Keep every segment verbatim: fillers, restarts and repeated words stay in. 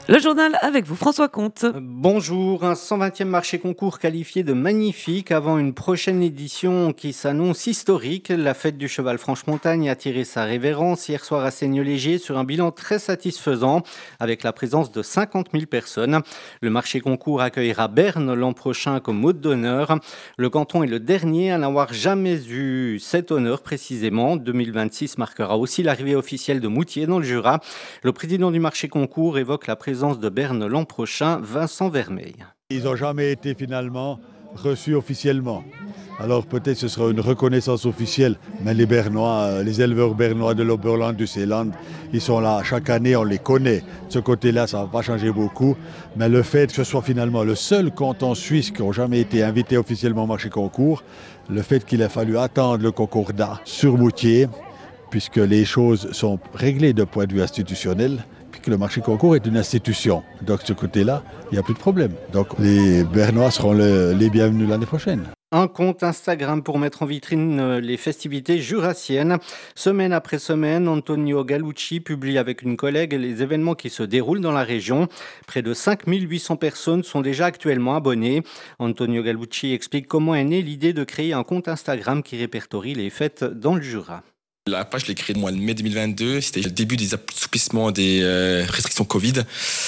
Le journal avec vous, François Comte. Bonjour, un cent vingtième marché concours qualifié de magnifique avant une prochaine édition qui s'annonce historique. La fête du cheval Franche-Montagne a tiré sa révérence hier soir à Seigneux-Léger sur un bilan très satisfaisant avec la présence de cinquante mille personnes. Le marché concours accueillera Berne l'an prochain comme hôte d'honneur. Le canton est le dernier à n'avoir jamais eu cet honneur précisément. deux mille vingt-six marquera aussi l'arrivée officielle de Moutier dans le Jura. Le président du marché concours évoque la présence de Berne l'an prochain, Vincent Vermeil. Ils n'ont jamais été finalement reçus officiellement. Alors peut-être ce sera une reconnaissance officielle, mais les Bernois, les éleveurs bernois de l'Oberland, du Seeland, ils sont là chaque année, on les connaît. De ce côté-là, ça ne va pas changer beaucoup, mais le fait que ce soit finalement le seul canton suisse qui n'a jamais été invité officiellement au marché concours, le fait qu'il a fallu attendre le concordat sur Moutier, puisque les choses sont réglées d'un point de vue institutionnel, puis que le marché concours est une institution. Donc de ce côté-là, il n'y a plus de problème. Donc les Bernois seront le, les bienvenus l'année prochaine. Un compte Instagram pour mettre en vitrine les festivités jurassiennes. Semaine après semaine, Antonio Gallucci publie avec une collègue les événements qui se déroulent dans la région. Près de cinq mille huit cents personnes sont déjà actuellement abonnées. Antonio Gallucci explique comment est née l'idée de créer un compte Instagram qui répertorie les fêtes dans le Jura. La page, je l'ai créée au mois de mai deux mille vingt-deux. C'était le début des assouplissements des euh, restrictions Covid.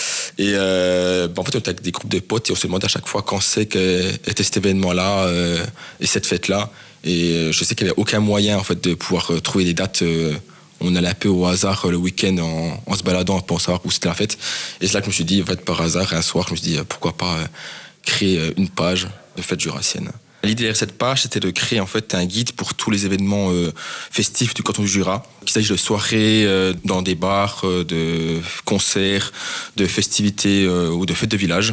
Et euh, bah en fait, on était avec des groupes de potes et on se demandait à chaque fois quand c'est qu'était cet événement-là euh, et cette fête-là. Et euh, je sais qu'il n'y avait aucun moyen en fait, de pouvoir euh, trouver des dates. Euh, on allait un peu au hasard euh, le week-end en, en se baladant pour savoir où c'était la fête. Et c'est là que je me suis dit, en fait, par hasard, un soir, je me suis dit, euh, pourquoi pas euh, créer euh, une page de fête jurassienne. L'idée derrière cette page, c'était de créer en fait un guide pour tous les événements euh, festifs du canton du Jura. Qu'il s'agisse de soirées euh, dans des bars, euh, de concerts, de festivités euh, ou de fêtes de village.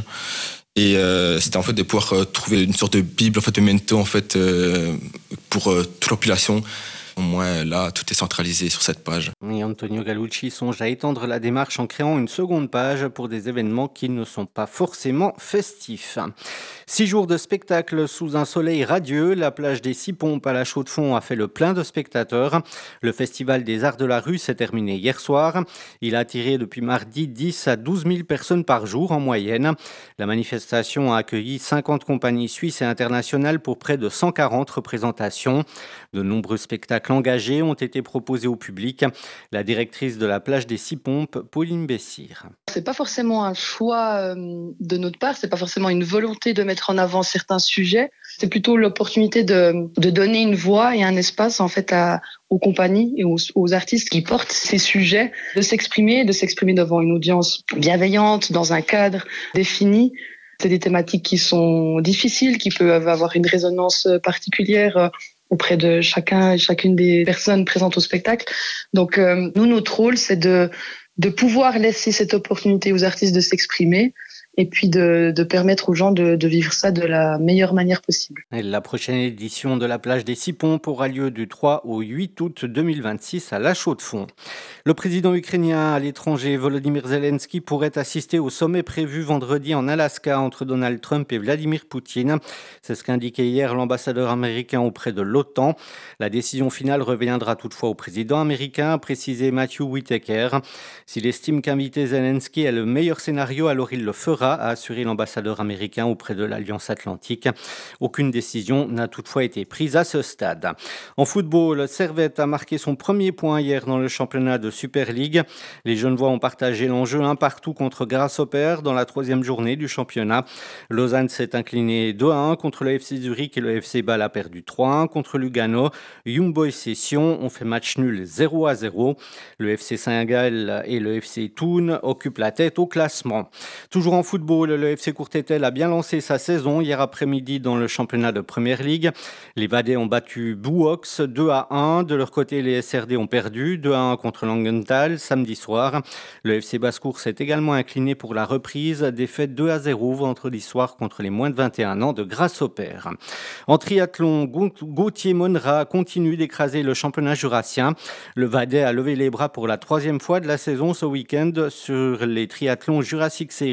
Et euh, c'était en fait de pouvoir euh, trouver une sorte de bible, en fait, de memento en fait euh, pour euh, toute la population. Au moins, là, tout est centralisé sur cette page. Et Antonio Gallucci songe à étendre la démarche en créant une seconde page pour des événements qui ne sont pas forcément festifs. Six jours de spectacle sous un soleil radieux. La plage des Six Pompes à la Chaux-de-Fonds a fait le plein de spectateurs. Le festival des arts de la rue s'est terminé hier soir. Il a attiré depuis mardi dix à douze mille personnes par jour en moyenne. La manifestation a accueilli cinquante compagnies suisses et internationales pour près de cent quarante représentations. De nombreux spectacles engagés ont été proposés au public. La directrice de la plage des Six Pompes, Pauline Bessire. C'est pas forcément un choix euh, de notre part, c'est pas forcément une volonté de mettre en avant certains sujets. C'est plutôt l'opportunité de, de donner une voix et un espace en fait à, aux compagnies et aux, aux artistes qui portent ces sujets, de s'exprimer, de s'exprimer devant une audience bienveillante, dans un cadre défini. C'est des thématiques qui sont difficiles, qui peuvent avoir une résonance particulière auprès de chacun et chacune des personnes présentes au spectacle. Donc euh, nous, notre rôle, c'est de, de pouvoir laisser cette opportunité aux artistes de s'exprimer et puis de, de permettre aux gens de, de vivre ça de la meilleure manière possible. Et la prochaine édition de la plage des Six Pompes aura lieu du trois au huit août deux mille vingt-six à La Chaux-de-Fonds. Le président ukrainien à l'étranger, Volodymyr Zelensky, pourrait assister au sommet prévu vendredi en Alaska entre Donald Trump et Vladimir Poutine. C'est ce qu'indiquait hier l'ambassadeur américain auprès de l'OTAN. La décision finale reviendra toutefois au président américain, a précisé Matthew Whitaker. S'il estime qu'inviter Zelensky est le meilleur scénario, alors il le fera, a assuré l'ambassadeur américain auprès de l'Alliance Atlantique. Aucune décision n'a toutefois été prise à ce stade. En football, Servette a marqué son premier point hier dans le championnat de Super League. Les Genevois ont partagé l'enjeu un partout contre Grasshopper dans la troisième journée du championnat. Lausanne s'est incliné deux à un contre le F C Zurich et le F C Bâle a perdu trois à un contre Lugano. Young Boys et Sion ont fait match nul zéro à zéro. Le F C Saint-Gall et le F C Thun occupent la tête au classement. Toujours en football, le F C Courtétel a bien lancé sa saison hier après-midi dans le championnat de Première Ligue. Les Vadais ont battu Bouox deux à un. De leur côté, les S R D ont perdu deux à un contre Langenthal samedi soir. Le F C Basse-Cour s'est également incliné pour la reprise, défaite deux à zéro vendredi soir contre les moins de vingt et un ans de Grasshopper. En triathlon, Gauthier Monera continue d'écraser le championnat jurassien. Le Vadais a levé les bras pour la troisième fois de la saison ce week-end sur les triathlons Jurassic Series en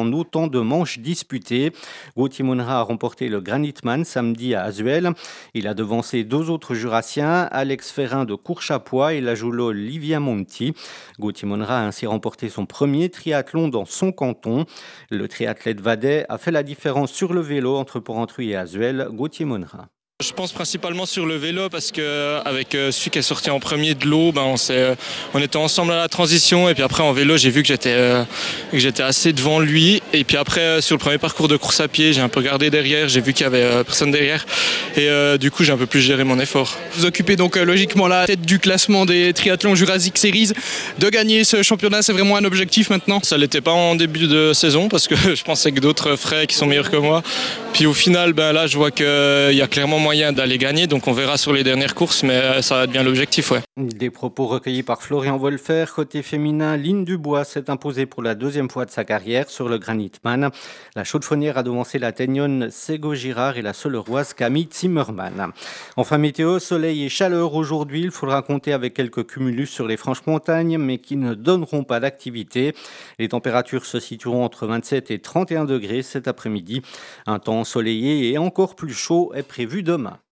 en autant de manches disputées. Gauthier Monera a remporté le Granitman samedi à Azuel. Il a devancé deux autres jurassiens, Alex Ferrin de Courchapois et la Joulo Livia Monti. Gauthier Monera a ainsi remporté son premier triathlon dans son canton. Le triathlète vadais a fait la différence sur le vélo entre Porrentruy et Azuel. Gauthier Monera. Je pense principalement sur le vélo parce que avec celui qui est sorti en premier de l'eau, ben on, s'est, on était ensemble à la transition et puis après en vélo j'ai vu que j'étais, euh, que j'étais assez devant lui et puis après sur le premier parcours de course à pied j'ai un peu regardé derrière, j'ai vu qu'il y avait euh, personne derrière et euh, du coup j'ai un peu plus géré mon effort. Vous occupez donc euh, logiquement la tête du classement des triathlons Jurassic Series. De gagner ce championnat c'est vraiment un objectif maintenant? Ça l'était pas en début de saison parce que je pensais que d'autres feraient qui sont meilleurs que moi. Puis au final ben là je vois qu'il y a clairement moyen d'aller gagner, donc on verra sur les dernières courses, mais ça va être bien l'objectif. Ouais. Des propos recueillis par Florian Wolfer. Côté féminin, Line Dubois s'est imposée pour la deuxième fois de sa carrière sur le Granitman. La chaude-faunière a devancé la Teignonne Sego Girard et la Soleroise Camille Zimmermann. Enfin, météo, soleil et chaleur aujourd'hui. Il faudra compter avec quelques cumulus sur les franches montagnes, mais qui ne donneront pas d'activité. Les températures se situeront entre vingt-sept et trente et un degrés cet après-midi. Un temps ensoleillé et encore plus chaud est prévu demain.